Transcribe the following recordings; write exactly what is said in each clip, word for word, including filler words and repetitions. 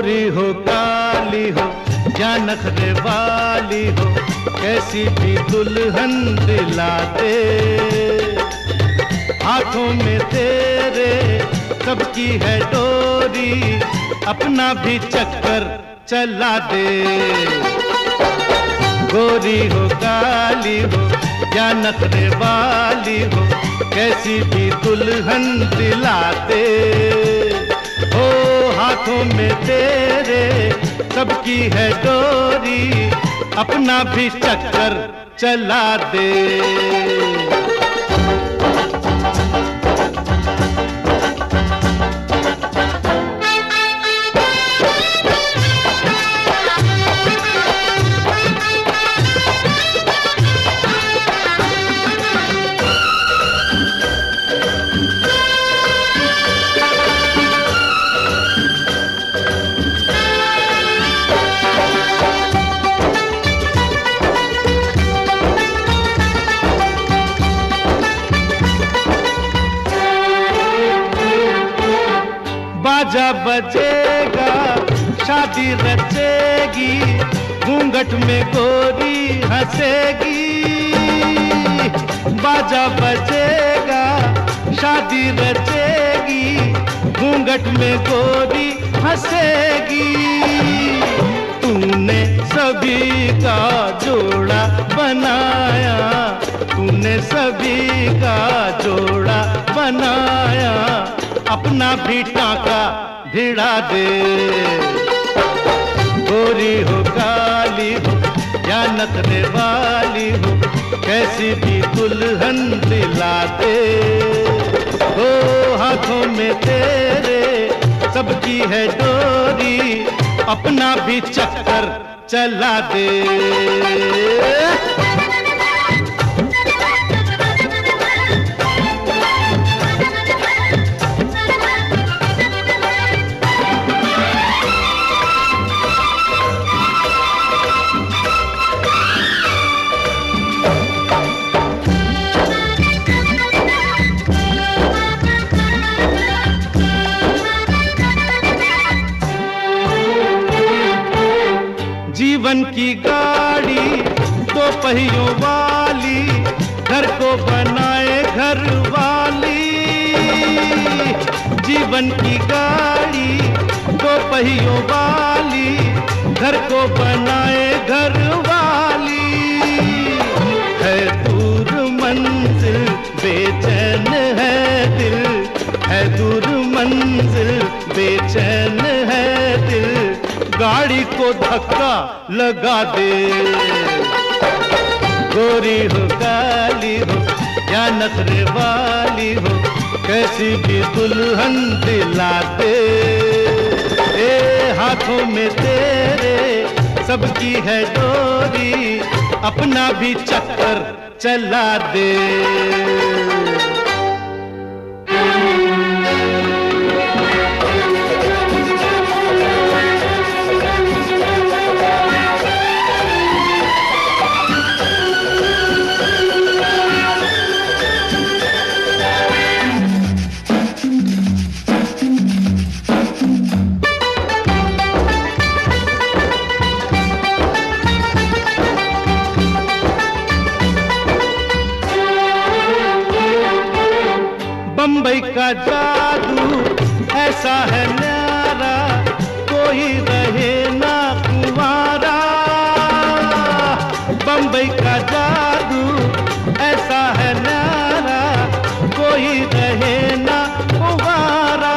गोरी हो काली हो या नखरे वाली हो, कैसी भी दुल्हन दिला दे। हाथों में तेरे सबकी है डोरी, अपना भी चक्कर चला दे। गोरी हो काली हो या नखरे वाली हो, कैसी भी दुल्हन दिला दे। ओ हाथों में तेरे सबकी है डोरी, अपना भी चक्कर चला दे। बाजा बजेगा, शादी रचेगी, घूंघट में गोरी हंसेगी। बाजा बजेगा, शादी रचेगी, घूंघट में गोरी हंसेगी। तूने सभी का जोड़ा बनाया, तूने सभी का जोड़ा बनाया, अपना भी टाका भिड़ा दे। गोरी हो काली हो या नखरे वाली हो, कैसी भी दुल्हन दिला दे। ओ हाथों में तेरे सबकी है डोरी, अपना भी चक्कर चला दे। जीवन की गाड़ी दो पहियों वाली, घर को बनाए घर वाली। जीवन की गाड़ी दो पहियों वाली, घर को बनाए घर वाली। है दूर मंजिल बेचैन है दिल, है दूर मंजिल बेचैन है दिल, गाड़ी को धक्का लगा दे। गोरी हो काली हो या नखरे वाली हो, कैसी भी दुल्हन दिला दे। ए हाथों में तेरे सबकी है डोरी, अपना भी चक्कर चला दे। बम्बई का जादू ऐसा है न्यारा, कोई रहे ना कुंवारा। बम्बई का जादू ऐसा है न्यारा, कोई रहे ना कुंवारा।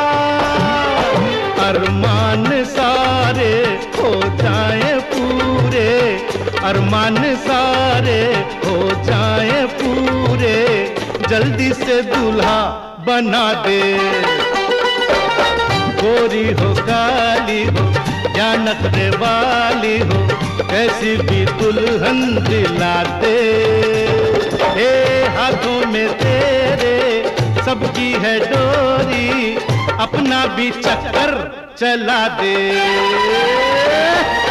अरमान सारे हो जाए पूरे, अरमान सारे हो जाए पूरे, जल्दी से दूल्हा बना दे। गोरी हो काली हो या नखरे वाली हो, कैसी भी दुल्हन दिला दे। ए हाथों में तेरे सबकी है डोरी, अपना भी चक्कर चला दे।